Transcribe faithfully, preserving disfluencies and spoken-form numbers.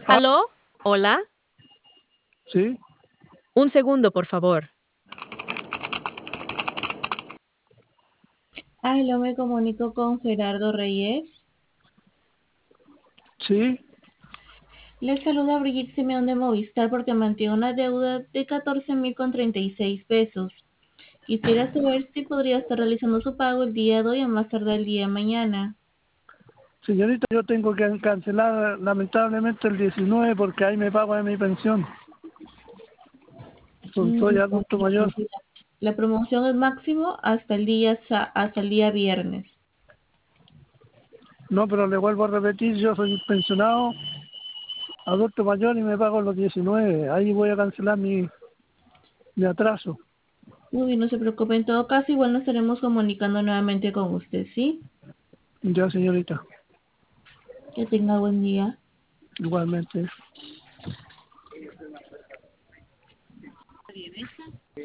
Ah, ¿Aló? ¿Hola? sí, Un segundo, por favor. Aló, me comunico con Gerardo Reyes. sí, Les saluda Brigitte Simeón de Movistar porque mantiene una deuda de catorce mil con treinta y seis pesos. Quisiera saber si podría estar realizando su pago el día de hoy o más tarde el día de mañana. señorita, yo tengo que cancelar lamentablemente el diecinueve porque ahí me pago de mi pensión. So- Mm, Soy bueno, adulto mayor. la, la promoción es máximo hasta el día sa- hasta el día viernes. No, pero le vuelvo a repetir, yo soy pensionado, adulto mayor y me pago los diecinueve. Ahí voy a cancelar mi, mi atraso. Uy, no se preocupe, en todo caso igual nos estaremos comunicando nuevamente con usted, ¿sí? Ya, señorita, Que tenga buen día. igualmente.